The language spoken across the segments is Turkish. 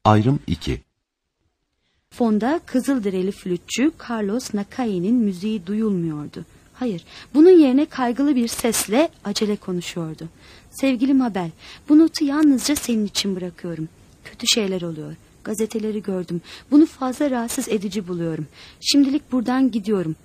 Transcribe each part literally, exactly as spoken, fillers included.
Ayrım iki. Fonda Kızılderili flütçü Carlos Nakai'nin müziği duyulmuyordu. Hayır, bunun yerine kaygılı bir sesle acele konuşuyordu. Sevgili Mabel, bu notu yalnızca senin için bırakıyorum. Kötü şeyler oluyor. Gazeteleri gördüm. Bunu fazla rahatsız edici buluyorum. Şimdilik buradan gidiyorum.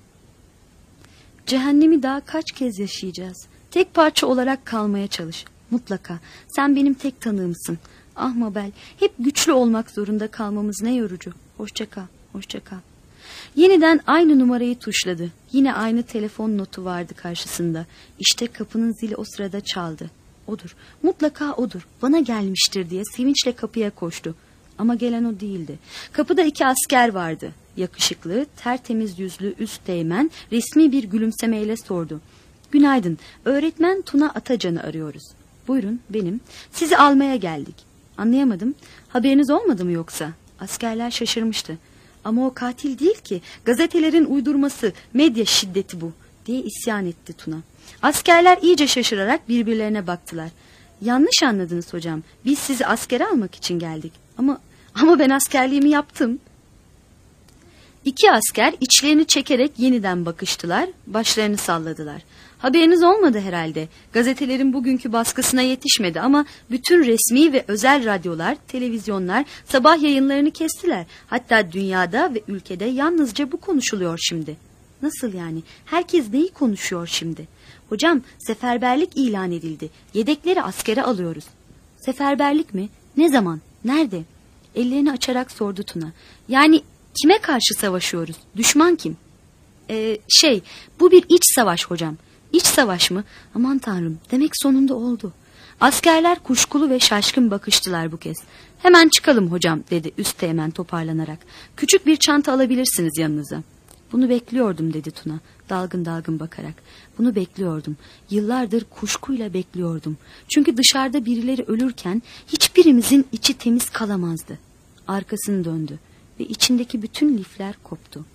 Cehennemi daha kaç kez yaşayacağız? Tek parça olarak kalmaya çalış. Mutlaka. Sen benim tek tanığımsın. Ah Mabel, hep güçlü olmak zorunda kalmamız ne yorucu. Hoşça kal, hoşça kal. Yeniden aynı numarayı tuşladı. Yine aynı telefon notu vardı karşısında. İşte kapının zili o sırada çaldı. Odur, mutlaka odur. Bana gelmiştir diye sevinçle kapıya koştu. Ama gelen o değildi. Kapıda iki asker vardı. Yakışıklı, tertemiz yüzlü üsteğmen resmi bir gülümsemeyle sordu. Günaydın, öğretmen Tuna Atacan'ı arıyoruz. Buyurun, benim. Sizi almaya geldik. Anlayamadım. Haberiniz olmadı mı yoksa? Askerler şaşırmıştı. Ama o katil değil ki. Gazetelerin uydurması, medya şiddeti bu, diye isyan etti Tuna. Askerler iyice şaşırarak birbirlerine baktılar. Yanlış anladınız hocam. Biz sizi askere almak için geldik. Ama ama ben askerliğimi yaptım. İki asker içlerini çekerek yeniden bakıştılar, başlarını salladılar. Haberiniz olmadı herhalde. Gazetelerin bugünkü baskısına yetişmedi ama bütün resmi ve özel radyolar, televizyonlar sabah yayınlarını kestiler. Hatta dünyada ve ülkede yalnızca bu konuşuluyor şimdi. Nasıl yani? Herkes neyi konuşuyor şimdi? Hocam, seferberlik ilan edildi. Yedekleri askere alıyoruz. Seferberlik mi? Ne zaman? Nerede? Ellerini açarak sordu Tuna. Yani kime karşı savaşıyoruz? Düşman kim? Ee, şey, bu bir iç savaş hocam. İç savaş mı? Aman tanrım, demek sonunda oldu. Askerler kuşkulu ve şaşkın bakıştılar bu kez. Hemen çıkalım hocam, dedi üsteğmen toparlanarak. Küçük bir çanta alabilirsiniz yanınıza. Bunu bekliyordum, dedi Tuna dalgın dalgın bakarak. Bunu bekliyordum. Yıllardır kuşkuyla bekliyordum. Çünkü dışarıda birileri ölürken hiçbirimizin içi temiz kalamazdı. Arkasını döndü ve içindeki bütün lifler koptu.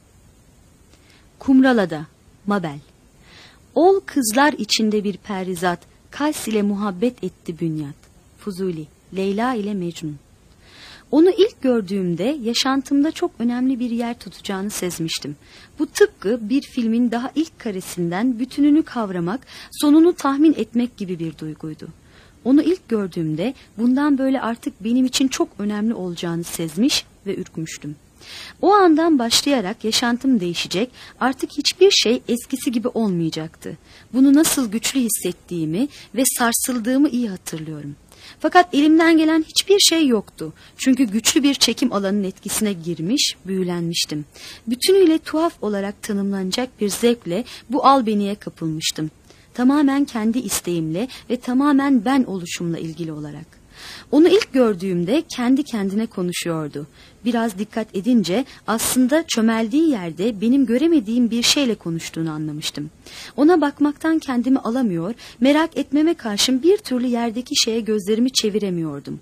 Kumralada, Mabel. Ol kızlar içinde bir perizat, Kays ile muhabbet etti bünyat. Fuzuli, Leyla ile Mecnun. Onu ilk gördüğümde yaşantımda çok önemli bir yer tutacağını sezmiştim. Bu tıpkı bir filmin daha ilk karesinden bütününü kavramak, sonunu tahmin etmek gibi bir duyguydu. Onu ilk gördüğümde bundan böyle artık benim için çok önemli olacağını sezmiş ve ürkmüştüm. O andan başlayarak yaşantım değişecek, artık hiçbir şey eskisi gibi olmayacaktı. Bunu nasıl güçlü hissettiğimi ve sarsıldığımı iyi hatırlıyorum. Fakat elimden gelen hiçbir şey yoktu. Çünkü güçlü bir çekim alanının etkisine girmiş, büyülenmiştim. Bütünüyle tuhaf olarak tanımlanacak bir zevkle bu albeniye kapılmıştım. Tamamen kendi isteğimle ve tamamen ben oluşumla ilgili olarak. Onu ilk gördüğümde kendi kendine konuşuyordu. Biraz dikkat edince aslında çömeldiği yerde benim göremediğim bir şeyle konuştuğunu anlamıştım. Ona bakmaktan kendimi alamıyor, merak etmeme karşın bir türlü yerdeki şeye gözlerimi çeviremiyordum.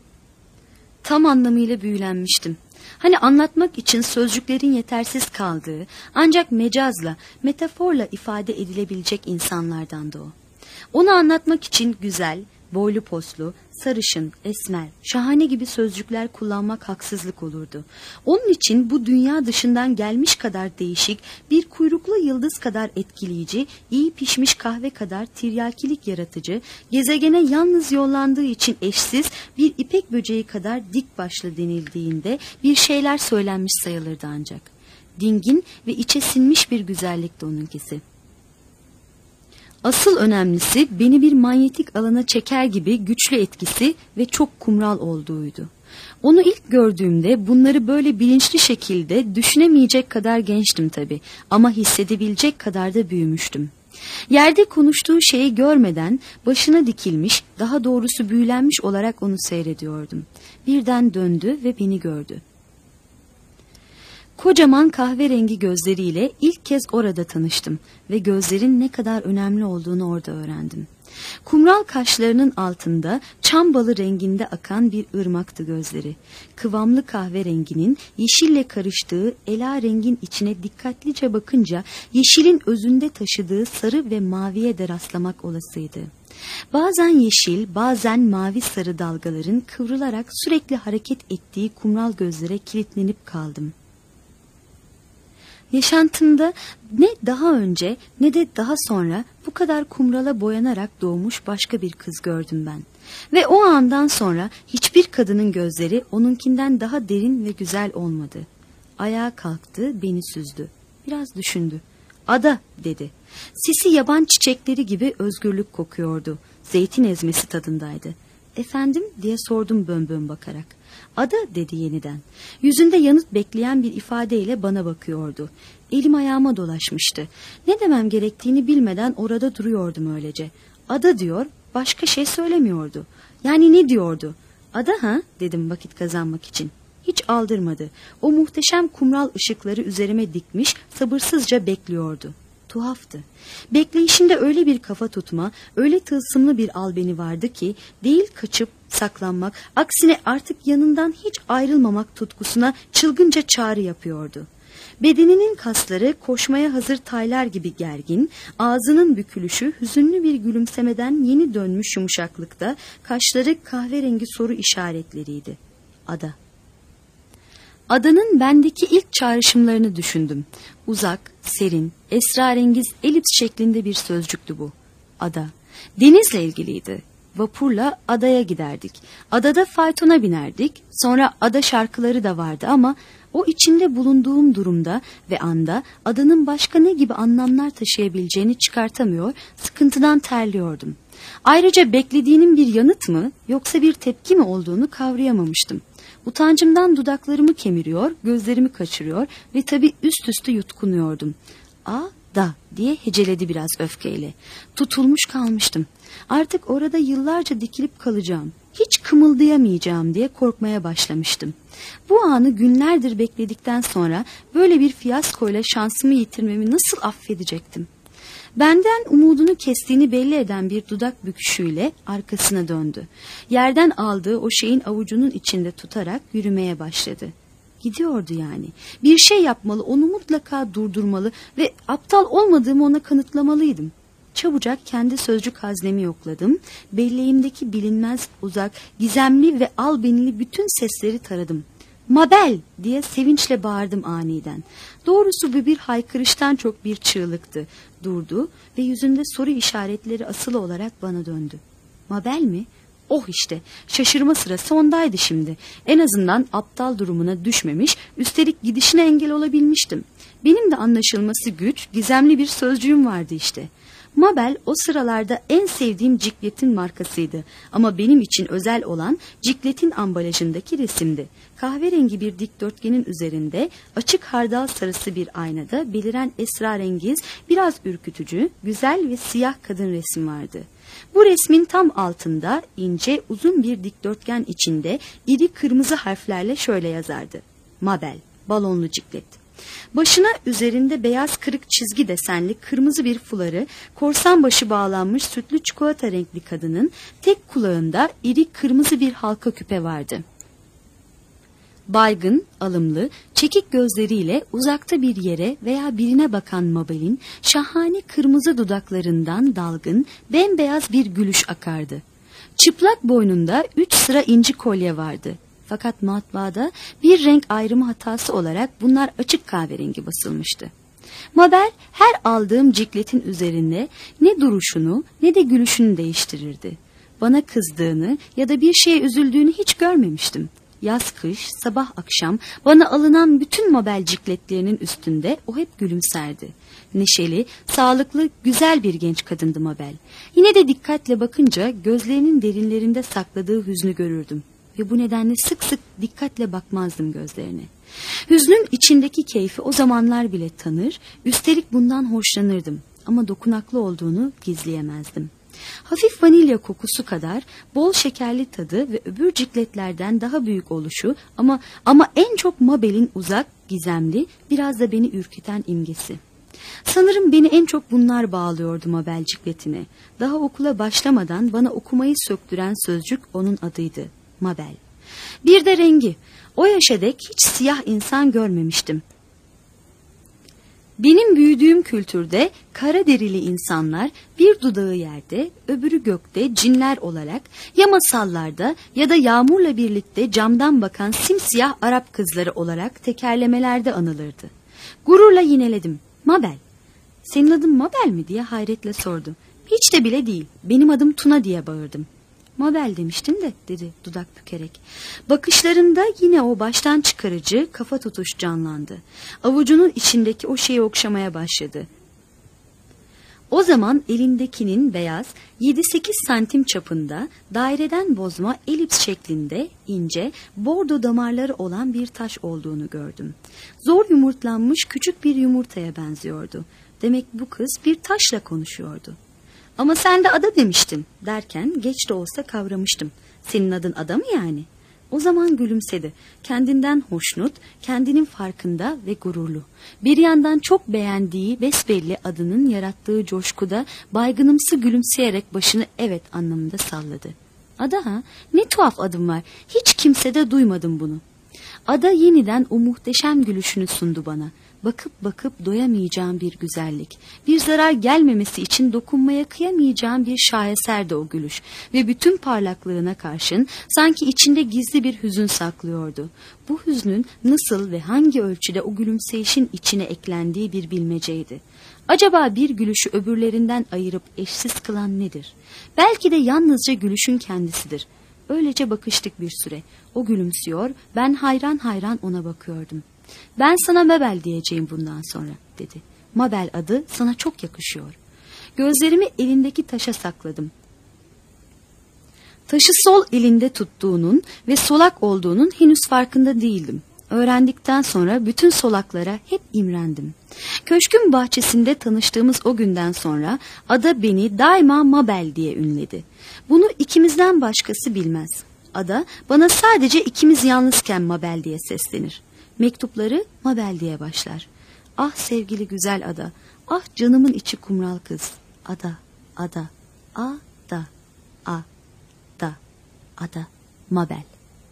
Tam anlamıyla büyülenmiştim. Hani anlatmak için sözcüklerin yetersiz kaldığı, ancak mecazla, metaforla ifade edilebilecek insanlardandı o. Onu anlatmak için güzel, boylu poslu, sarışın, esmer, şahane gibi sözcükler kullanmak haksızlık olurdu. Onun için bu dünya dışından gelmiş kadar değişik, bir kuyruklu yıldız kadar etkileyici, iyi pişmiş kahve kadar tiryakilik yaratıcı, gezegene yalnız yollandığı için eşsiz bir ipek böceği kadar dik başlı denildiğinde bir şeyler söylenmiş sayılırdı ancak. Dingin ve içe sinmiş bir güzellikti onunkisi. Asıl önemlisi beni bir manyetik alana çeker gibi güçlü etkisi ve çok kumral olduğuydu. Onu ilk gördüğümde bunları böyle bilinçli şekilde düşünemeyecek kadar gençtim tabii, ama hissedebilecek kadar da büyümüştüm. Yerde konuştuğu şeyi görmeden başına dikilmiş, daha doğrusu büyülenmiş olarak onu seyrediyordum. Birden döndü ve beni gördü. Kocaman kahverengi gözleriyle ilk kez orada tanıştım ve gözlerin ne kadar önemli olduğunu orada öğrendim. Kumral kaşlarının altında çam balı renginde akan bir ırmaktı gözleri. Kıvamlı kahverenginin yeşille karıştığı ela rengin içine dikkatlice bakınca yeşilin özünde taşıdığı sarı ve maviye de rastlamak olasıydı. Bazen yeşil, bazen mavi sarı dalgaların kıvrılarak sürekli hareket ettiği kumral gözlere kilitlenip kaldım. Yaşantımda ne daha önce ne de daha sonra bu kadar kumrala boyanarak doğmuş başka bir kız gördüm ben. Ve o andan sonra hiçbir kadının gözleri onunkinden daha derin ve güzel olmadı. Ayağa kalktı, beni süzdü. Biraz düşündü. Ada dedi. Sesi yaban çiçekleri gibi özgürlük kokuyordu. Zeytin ezmesi tadındaydı. Efendim diye sordum bön bön bakarak. Ada dedi yeniden. Yüzünde yanıt bekleyen bir ifadeyle bana bakıyordu. Elim ayağıma dolaşmıştı. Ne demem gerektiğini bilmeden orada duruyordum öylece. Ada diyor, başka şey söylemiyordu. Yani ne diyordu? Ada ha dedim vakit kazanmak için. Hiç aldırmadı. O muhteşem kumral ışıkları üzerime dikmiş, sabırsızca bekliyordu. Tuhaftı. Bekleyişinde öyle bir kafa tutma, öyle tılsımlı bir albeni vardı ki, değil kaçıp saklanmak, aksine artık yanından hiç ayrılmamak tutkusuna çılgınca çağrı yapıyordu. Bedeninin kasları koşmaya hazır taylar gibi gergin, ağzının bükülüşü hüzünlü bir gülümsemeden yeni dönmüş yumuşaklıkta, kaşları kahverengi soru işaretleriydi. Ada. Adanın bendeki ilk çağrışımlarını düşündüm. Uzak, serin, esrarengiz elips şeklinde bir sözcüktü bu. Ada. Denizle ilgiliydi. Vapurla adaya giderdik. Adada faytona binerdik. Sonra ada şarkıları da vardı ama o içinde bulunduğum durumda ve anda adanın başka ne gibi anlamlar taşıyabileceğini çıkartamıyor, sıkıntıdan terliyordum. Ayrıca beklediğinin bir yanıt mı yoksa bir tepki mi olduğunu kavrayamamıştım. Utancımdan dudaklarımı kemiriyor, gözlerimi kaçırıyor ve tabii üst üste yutkunuyordum. A da diye heceledi biraz öfkeyle. Tutulmuş kalmıştım. Artık orada yıllarca dikilip kalacağım. Hiç kımıldayamayacağım diye korkmaya başlamıştım. Bu anı günlerdir bekledikten sonra böyle bir fiyaskoyla şansımı yitirmemi nasıl affedecektim? Benden umudunu kestiğini belli eden bir dudak büküşüyle arkasına döndü. Yerden aldığı o şeyin avucunun içinde tutarak yürümeye başladı. Gidiyordu yani. Bir şey yapmalı, onu mutlaka durdurmalı ve aptal olmadığımı ona kanıtlamalıydım. Çabucak kendi sözcük haznemi yokladım. Belleğimdeki bilinmez, uzak, gizemli ve albenili bütün sesleri taradım. "Mabel!" diye sevinçle bağırdım aniden. Doğrusu bu bir haykırıştan çok bir çığlıktı. Durdu ve yüzünde soru işaretleri asılı olarak bana döndü. "Mabel mi?" Oh işte, şaşırma sırası ondaydı şimdi. En azından aptal durumuna düşmemiş, üstelik gidişine engel olabilmiştim. Benim de anlaşılması güç, gizemli bir sözcüğüm vardı işte. Mabel o sıralarda en sevdiğim cikletin markasıydı. Ama benim için özel olan cikletin ambalajındaki resimdi. Kahverengi bir dikdörtgenin üzerinde açık hardal sarısı bir aynada beliren esrarengiz, biraz ürkütücü, güzel ve siyah kadın resmi vardı. Bu resmin tam altında ince uzun bir dikdörtgen içinde iri kırmızı harflerle şöyle yazardı: Mabel, balonlu ciklet. Başına üzerinde beyaz kırık çizgi desenli kırmızı bir fuları, korsan başı bağlanmış sütlü çikolata renkli kadının tek kulağında iri kırmızı bir halka küpe vardı. Baygın, alımlı, çekik gözleriyle uzakta bir yere veya birine bakan Mabel'in şahane kırmızı dudaklarından dalgın, bembeyaz bir gülüş akardı. Çıplak boynunda üç sıra inci kolye vardı. Fakat matbaada bir renk ayrımı hatası olarak bunlar açık kahverengi basılmıştı. Mabel her aldığım cikletin üzerinde ne duruşunu ne de gülüşünü değiştirirdi. Bana kızdığını ya da bir şeye üzüldüğünü hiç görmemiştim. Yaz kış, sabah akşam bana alınan bütün Mabel cikletlerinin üstünde o hep gülümserdi. Neşeli, sağlıklı, güzel bir genç kadındı Mabel. Yine de dikkatle bakınca gözlerinin derinlerinde sakladığı hüznü görürdüm. Ve bu nedenle sık sık dikkatle bakmazdım gözlerine. Hüznün içindeki keyfi o zamanlar bile tanır, üstelik bundan hoşlanırdım. Ama dokunaklı olduğunu gizleyemezdim. Hafif vanilya kokusu kadar bol şekerli tadı ve öbür cikletlerden daha büyük oluşu ama ama en çok Mabel'in uzak, gizemli, biraz da beni ürküten imgesi. Sanırım beni en çok bunlar bağlıyordu Mabel cikletine. Daha okula başlamadan bana okumayı söktüren sözcük onun adıydı. Mabel. Bir de rengi. O yaşa dek hiç siyah insan görmemiştim. Benim büyüdüğüm kültürde kara derili insanlar bir dudağı yerde, öbürü gökte cinler olarak ya masallarda ya da yağmurla birlikte camdan bakan simsiyah Arap kızları olarak tekerlemelerde anılırdı. Gururla yineledim. Mabel. Senin adın Mabel mi diye hayretle sordu. Hiç de bile değil. Benim adım Tuna diye bağırdım. Mabel demiştim de dedi dudak bükerek. Bakışlarında yine o baştan çıkarıcı kafa tutuş canlandı. Avucunun içindeki o şeyi okşamaya başladı. O zaman elindekinin beyaz yedi sekiz santim çapında daireden bozma elips şeklinde ince bordo damarları olan bir taş olduğunu gördüm. Zor yumurtlanmış küçük bir yumurtaya benziyordu. Demek bu kız bir taşla konuşuyordu. Ama sen de Ada demiştin derken geç de olsa kavramıştım. Senin adın Ada mı yani? O zaman gülümsedi. Kendinden hoşnut, kendinin farkında ve gururlu. Bir yandan çok beğendiği besbelli adının yarattığı coşkuda baygınımsı gülümseyerek başını evet anlamında salladı. Ada ha? Ne tuhaf adım var. Hiç kimsede duymadım bunu. Ada yeniden o muhteşem gülüşünü sundu bana. Bakıp bakıp doyamayacağım bir güzellik. Bir zarar gelmemesi için dokunmaya kıyamayacağım bir şaheserdi o gülüş. Ve bütün parlaklığına karşın sanki içinde gizli bir hüzün saklıyordu. Bu hüznün nasıl ve hangi ölçüde o gülümseyişin içine eklendiği bir bilmeceydi. Acaba bir gülüşü öbürlerinden ayırıp eşsiz kılan nedir? Belki de yalnızca gülüşün kendisidir. Öylece bakıştık bir süre. O gülümsüyor, ben hayran hayran ona bakıyordum. Ben sana Mabel diyeceğim bundan sonra dedi. Mabel adı sana çok yakışıyor. Gözlerimi elindeki taşa sakladım. Taşı sol elinde tuttuğunun ve solak olduğunun henüz farkında değildim. Öğrendikten sonra bütün solaklara hep imrendim. Köşkün bahçesinde tanıştığımız o günden sonra Ada beni daima Mabel diye ünledi. Bunu ikimizden başkası bilmez. Ada bana sadece ikimiz yalnızken Mabel diye seslenir. Mektupları Mabel diye başlar. Ah sevgili güzel Ada, ah canımın içi kumral kız. Ada, Ada, Ada, Ada, Ada, Mabel.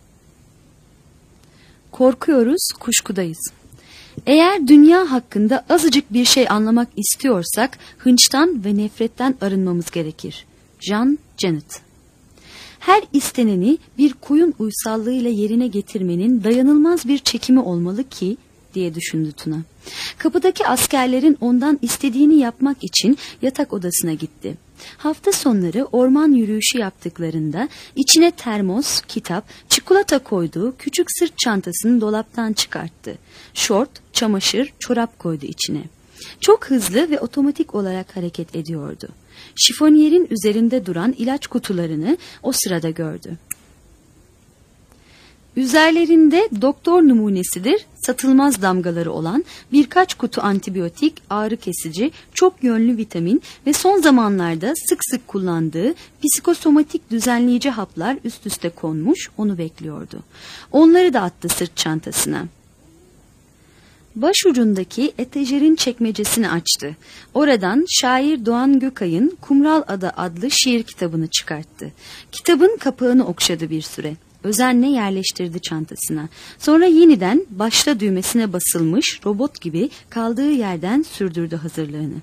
Korkuyoruz, kuşkudayız. Eğer dünya hakkında azıcık bir şey anlamak istiyorsak hınçtan ve nefretten arınmamız gerekir. Jean Genet. Her isteneni bir koyun uysallığıyla yerine getirmenin dayanılmaz bir çekimi olmalı ki diye düşündü Tuna. Kapıdaki askerlerin ondan istediğini yapmak için yatak odasına gitti. Hafta sonları orman yürüyüşü yaptıklarında içine termos, kitap, çikolata koyduğu küçük sırt çantasını dolaptan çıkarttı. Şort, çamaşır, çorap koydu içine. Çok hızlı ve otomatik olarak hareket ediyordu. Şifoniyerin üzerinde duran ilaç kutularını o sırada gördü. Üzerlerinde doktor numunesidir, satılmaz damgaları olan birkaç kutu antibiyotik, ağrı kesici, çok yönlü vitamin ve son zamanlarda sık sık kullandığı psikosomatik düzenleyici haplar üst üste konmuş, onu bekliyordu. Onları da attı sırt çantasına. Başucundaki etajerin çekmecesini açtı. Oradan şair Doğan Gökay'ın Kumral Ada adlı şiir kitabını çıkarttı. Kitabın kapağını okşadı bir süre. Özenle yerleştirdi çantasına. Sonra yeniden başta düğmesine basılmış robot gibi kaldığı yerden sürdürdü hazırlığını.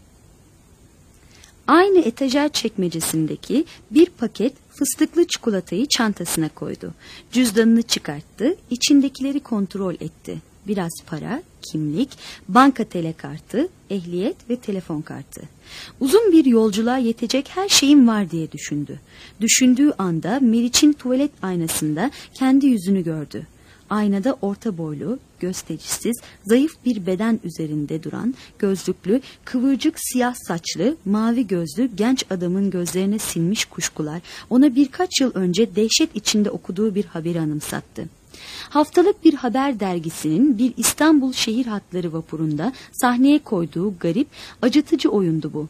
Aynı etajer çekmecesindeki bir paket fıstıklı çikolatayı çantasına koydu. Cüzdanını çıkarttı, içindekileri kontrol etti. Biraz para, kimlik, banka telekartı, ehliyet ve telefon kartı. Uzun bir yolculuğa yetecek her şeyim var diye düşündü. Düşündüğü anda Meriç'in tuvalet aynasında kendi yüzünü gördü. Aynada orta boylu, gösterişsiz, zayıf bir beden üzerinde duran, gözlüklü, kıvırcık siyah saçlı, mavi gözlü genç adamın gözlerine sinmiş kuşkular ona birkaç yıl önce dehşet içinde okuduğu bir haberi anımsattı. Haftalık bir haber dergisinin bir İstanbul şehir hatları vapurunda sahneye koyduğu garip, acıtıcı oyundu bu.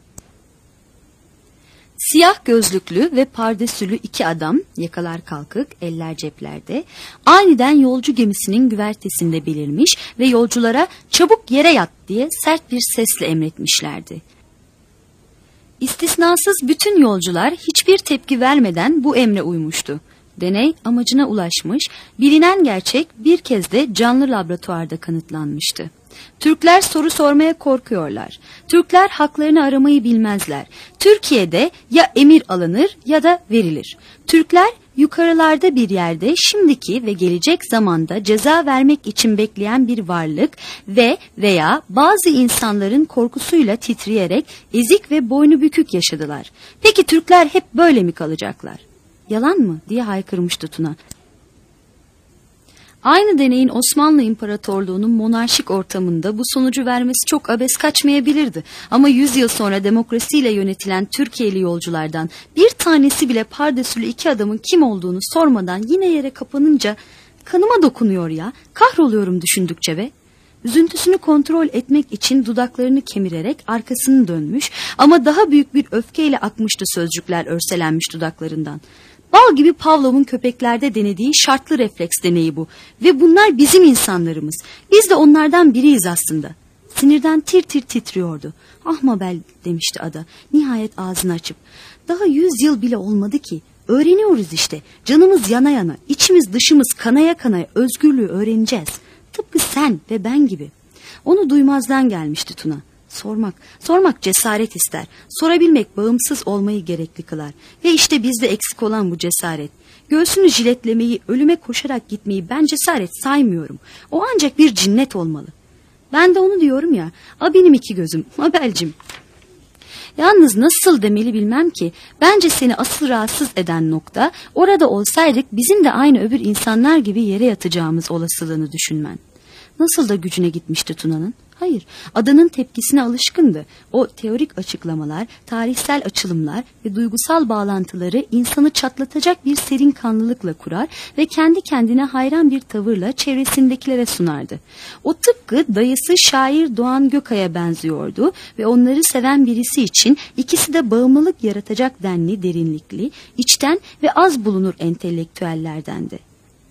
Siyah gözlüklü ve pardesülü iki adam, yakalar kalkık, eller ceplerde, aniden yolcu gemisinin güvertesinde belirmiş ve yolculara çabuk yere yat diye sert bir sesle emretmişlerdi. İstisnasız bütün yolcular hiçbir tepki vermeden bu emre uymuştu. Deney amacına ulaşmış, bilinen gerçek bir kez de canlı laboratuvarda kanıtlanmıştı. Türkler soru sormaya korkuyorlar. Türkler haklarını aramayı bilmezler. Türkiye'de ya emir alınır ya da verilir. Türkler yukarılarda bir yerde şimdiki ve gelecek zamanda ceza vermek için bekleyen bir varlık ve veya bazı insanların korkusuyla titreyerek ezik ve boynu bükük yaşadılar. Peki Türkler hep böyle mi kalacaklar? Yalan mı diye haykırmıştı Tuna. Aynı deneyin Osmanlı İmparatorluğu'nun monarşik ortamında bu sonucu vermesi çok abes kaçmayabilirdi. Ama yüz yıl sonra demokrasiyle yönetilen Türkiye'li yolculardan bir tanesi bile pardesülü iki adamın kim olduğunu sormadan yine yere kapanınca kanıma dokunuyor ya, kahroluyorum düşündükçe be. Üzüntüsünü kontrol etmek için dudaklarını kemirerek arkasını dönmüş ama daha büyük bir öfkeyle akmıştı sözcükler örselenmiş dudaklarından. Bal gibi Pavlov'un köpeklerde denediği şartlı refleks deneyi bu. Ve bunlar bizim insanlarımız. Biz de onlardan biriyiz aslında. Sinirden tir tir titriyordu. Ah Mabel demişti ada. Nihayet ağzını açıp. Daha yüz yıl bile olmadı ki. Öğreniyoruz işte. Canımız yana yana, içimiz dışımız kanaya kanaya özgürlüğü öğreneceğiz. Tıpkı sen ve ben gibi. Onu duymazdan gelmişti Tuna. Sormak, sormak cesaret ister. Sorabilmek bağımsız olmayı gerekli kılar. Ve işte bizde eksik olan bu cesaret. Göğsünü jiletlemeyi, ölüme koşarak gitmeyi ben cesaret saymıyorum. O ancak bir cinnet olmalı. Ben de onu diyorum ya, a benim iki gözüm, Mabelcim. Yalnız nasıl demeli bilmem ki, bence seni asıl rahatsız eden nokta, orada olsaydık bizim de aynı öbür insanlar gibi yere yatacağımız olasılığını düşünmen. Nasıl da gücüne gitmişti Tuna'nın? Hayır, adanın tepkisine alışkındı. O teorik açıklamalar, tarihsel açılımlar ve duygusal bağlantıları insanı çatlatacak bir serin kanlılıkla kurar ve kendi kendine hayran bir tavırla çevresindekilere sunardı. O tıpkı dayısı şair Doğan Gökay'a benziyordu ve onları seven birisi için ikisi de bağımlılık yaratacak denli derinlikli, içten ve az bulunur entelektüellerdendi.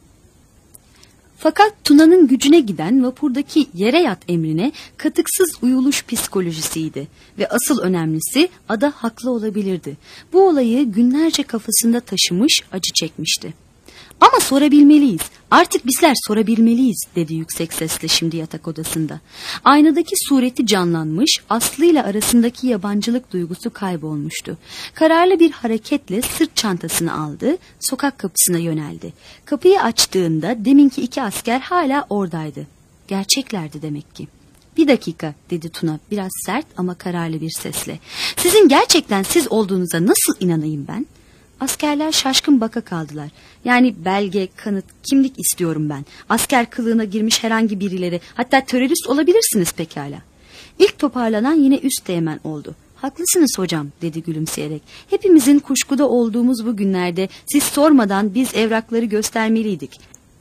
Fakat Tuna'nın gücüne giden vapurdaki yere yat emrine katıksız uyuluş psikolojisiydi ve asıl önemlisi ada haklı olabilirdi. Bu olayı günlerce kafasında taşımış, acı çekmişti. Ama sorabilmeliyiz, artık bizler sorabilmeliyiz dedi yüksek sesle şimdi yatak odasında. Aynadaki sureti canlanmış, Aslı'yla arasındaki yabancılık duygusu kaybolmuştu. Kararlı bir hareketle sırt çantasını aldı, sokak kapısına yöneldi. Kapıyı açtığında deminki iki asker hala oradaydı. Gerçeklerdi demek ki. Bir dakika dedi Tuna biraz sert ama kararlı bir sesle. Sizin gerçekten siz olduğunuza nasıl inanayım ben? Askerler şaşkın baka kaldılar. Yani belge, kanıt, kimlik istiyorum ben. Asker kılığına girmiş herhangi birileri, hatta terörist olabilirsiniz pekala. İlk toparlanan yine üsteğmen oldu. Haklısınız hocam dedi gülümseyerek. Hepimizin kuşkuda olduğumuz bu günlerde siz sormadan biz evrakları göstermeliydik.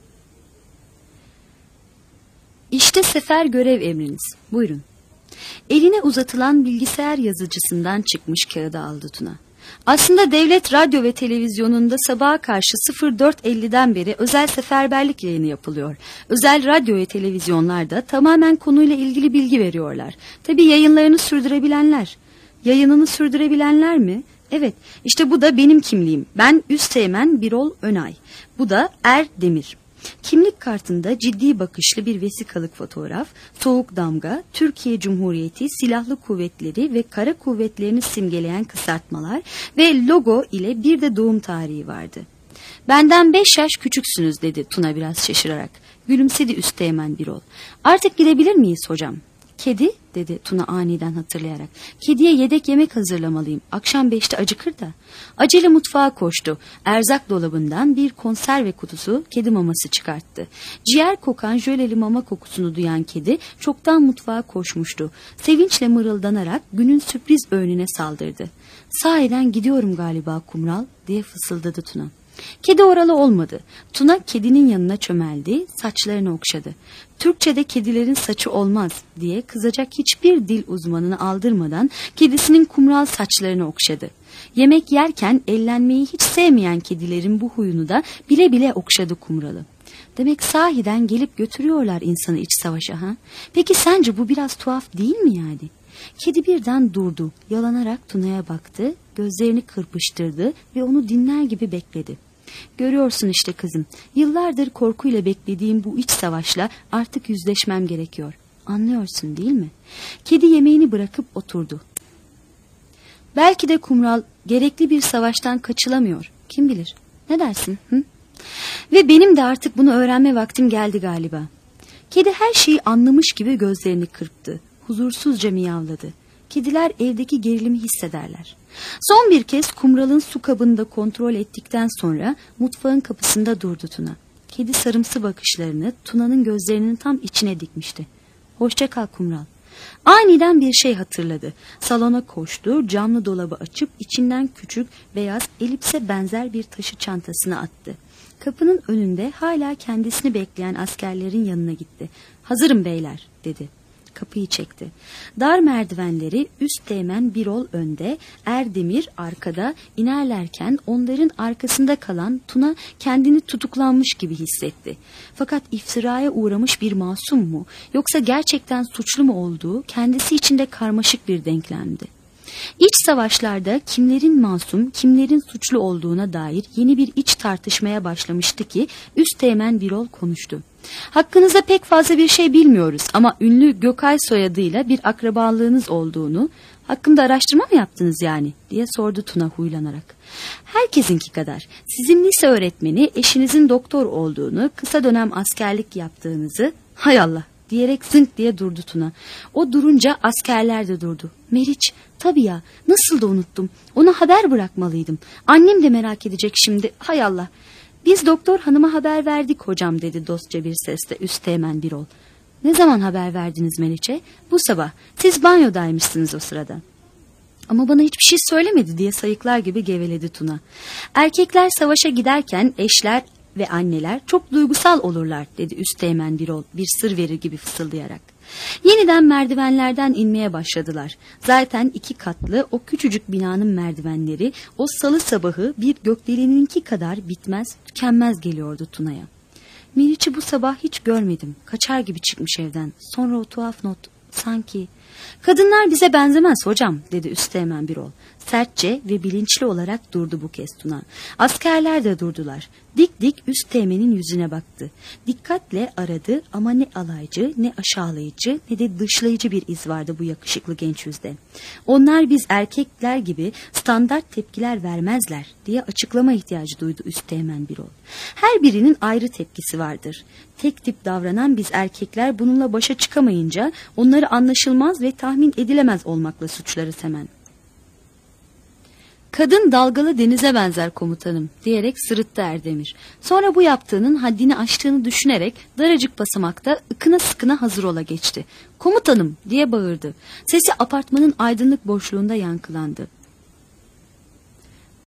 İşte sefer görev emriniz. Buyurun. Eline uzatılan bilgisayar yazıcısından çıkmış kağıdı aldı Tuna. Aslında devlet radyo ve televizyonunda sabaha karşı dört elliden beri özel seferberlik yayını yapılıyor. Özel radyo ve televizyonlarda tamamen konuyla ilgili bilgi veriyorlar. Tabii yayınlarını sürdürebilenler. Yayınını sürdürebilenler mi? Evet, işte bu da benim kimliğim. Ben Üsteğmen Birol Önay. Bu da Er Demir. Kimlik kartında ciddi bakışlı bir vesikalık fotoğraf, soğuk damga, Türkiye Cumhuriyeti Silahlı Kuvvetleri ve Kara Kuvvetlerini simgeleyen kısaltmalar ve logo ile bir de doğum tarihi vardı. Benden beş yaş küçüksünüz dedi Tuna biraz şaşırarak. Gülümsedi Üsteğmen Birol. Artık gidebilir miyiz hocam? Kedi dedi Tuna aniden hatırlayarak. Kediye yedek yemek hazırlamalıyım. Akşam beşte acıkır da. Acele mutfağa koştu. Erzak dolabından bir konserve kutusu kedi maması çıkarttı. Ciğer kokan jöleli mama kokusunu duyan kedi çoktan mutfağa koşmuştu. Sevinçle mırıldanarak günün sürpriz öğününe saldırdı. Sahiden gidiyorum galiba Kumral diye fısıldadı Tuna. Kedi oralı olmadı. Tuna kedinin yanına çömeldi, saçlarını okşadı. Türkçe'de kedilerin saçı olmaz diye kızacak hiçbir dil uzmanını aldırmadan kedisinin kumral saçlarını okşadı. Yemek yerken ellenmeyi hiç sevmeyen kedilerin bu huyunu da bile bile okşadı kumralı. Demek sahiden gelip götürüyorlar insanı iç savaşa ha? Peki sence bu biraz tuhaf değil mi yani? Kedi birden durdu, yalanarak Tuna'ya baktı, gözlerini kırpıştırdı ve onu dinler gibi bekledi. Görüyorsun işte kızım, yıllardır korkuyla beklediğim bu iç savaşla artık yüzleşmem gerekiyor. Anlıyorsun değil mi? Kedi yemeğini bırakıp oturdu. Belki de Kumral gerekli bir savaştan kaçılamıyor. Kim bilir? Ne dersin? Hı? Ve benim de artık bunu öğrenme vaktim geldi galiba. Kedi her şeyi anlamış gibi gözlerini kırptı. Huzursuzca miyavladı. Kediler evdeki gerilimi hissederler. Son bir kez Kumral'ın su kabını da kontrol ettikten sonra mutfağın kapısında durdu Tuna. Kedi sarımsı bakışlarını Tuna'nın gözlerinin tam içine dikmişti. Hoşça kal Kumral. Aniden bir şey hatırladı. Salona koştu, camlı dolabı açıp içinden küçük, beyaz, elipse benzer bir taşı çantasını attı. Kapının önünde hala kendisini bekleyen askerlerin yanına gitti. Hazırım beyler dedi. Kapıyı çekti. Dar merdivenleri üst teğmen Birol önde, Erdemir arkada inerlerken onların arkasında kalan Tuna kendini tutuklanmış gibi hissetti. Fakat iftiraya uğramış bir masum mu yoksa gerçekten suçlu mu olduğu kendisi içinde karmaşık bir denklemdi. İç savaşlarda kimlerin masum, kimlerin suçlu olduğuna dair yeni bir iç tartışmaya başlamıştı ki üst teğmen Birol konuştu. Hakkınızda pek fazla bir şey bilmiyoruz ama ünlü Gökay soyadıyla bir akrabalığınız olduğunu, hakkında araştırma mı yaptınız yani diye sordu Tuna huylanarak. Herkesinki kadar. Sizin lise öğretmeni eşinizin doktor olduğunu, kısa dönem askerlik yaptığınızı, hay Allah diyerek zınk diye durdu Tuna. O durunca askerler de durdu. Meriç, tabii ya, nasıl da unuttum. Ona haber bırakmalıydım. Annem de merak edecek şimdi, hay Allah. Biz doktor hanıma haber verdik hocam dedi dostça bir sesle üsteğmen Birol. Ne zaman haber verdiniz Meriç'e? Bu sabah. Siz banyodaymışsınız o sırada. Ama bana hiçbir şey söylemedi diye sayıklar gibi geveledi Tuna. Erkekler savaşa giderken eşler ve anneler çok duygusal olurlar dedi üsteğmen Birol bir sır verir gibi fısıldayarak. Yeniden merdivenlerden inmeye başladılar. Zaten iki katlı o küçücük binanın merdivenleri o salı sabahı bir gökdeleninki kadar bitmez, tükenmez geliyordu Tuna'ya. Meriç'i bu sabah hiç görmedim. Kaçar gibi çıkmış evden. Sonra o tuhaf not, sanki... Kadınlar bize benzemez hocam dedi üsteğmen Birol. Sertçe ve bilinçli olarak durdu bu kez Tuna. Askerler de durdular. Dik dik üsteğmenin yüzüne baktı. Dikkatle aradı ama ne alaycı, ne aşağılayıcı, ne de dışlayıcı bir iz vardı bu yakışıklı genç yüzde. Onlar biz erkekler gibi standart tepkiler vermezler diye açıklama ihtiyacı duydu üsteğmen Birol. Her birinin ayrı tepkisi vardır. Tek tip davranan biz erkekler bununla başa çıkamayınca onları anlaşılmaz ve tahmin edilemez olmakla suçlarız hemen. Kadın dalgalı denize benzer komutanım diyerek sırıttı Erdemir. Sonra bu yaptığının haddini aştığını düşünerek daracık basamakta ıkına sıkına hazır ola geçti. Komutanım diye bağırdı. Sesi apartmanın aydınlık boşluğunda yankılandı.